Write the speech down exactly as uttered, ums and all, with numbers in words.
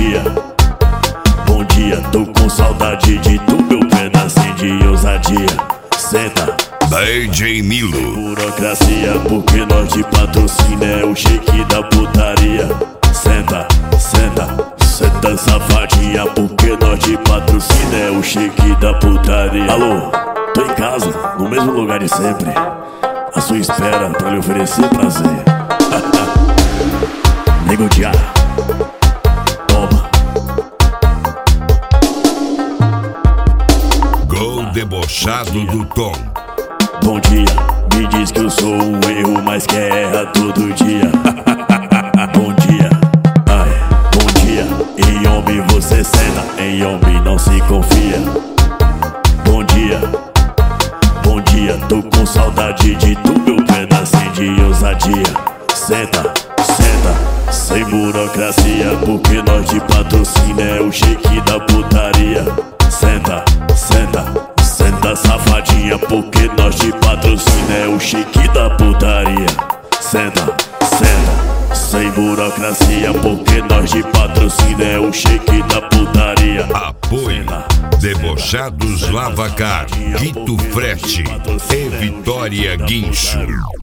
dia, bom dia, tô com saudade de tu, meu pedacinho de ousadia. Senta, D J Milo. burocracia, porque nós de patrocínio é o shake da putaria. Senta, senta, senta safadinha, porque nós de patrocínio é o shake da putaria. Alô, tô em casa, no mesmo lugar de sempre, à sua espera pra lhe oferecer prazer. Nego de ar, toma. Gol debochado do Tom. Bom dia, me diz que eu sou um erro, mas que erra todo dia. Bom dia, ai, bom dia. Em homem você senta, em homem não se confia. Bom dia, bom dia, tô com saudade de tu, meu pedacinho de ousadia. Senta, senta, sem burocracia, porque nós de patrocínio é o shake da putaria. Senta, senta, senta safadinha, porque nós de patrocínio é o shake da putaria. Senta, senta, sem burocracia, porque nós de patrocínio é o shake da putaria. Apoio Debochados Lavacar, Quito Frete e Vitória Guincho.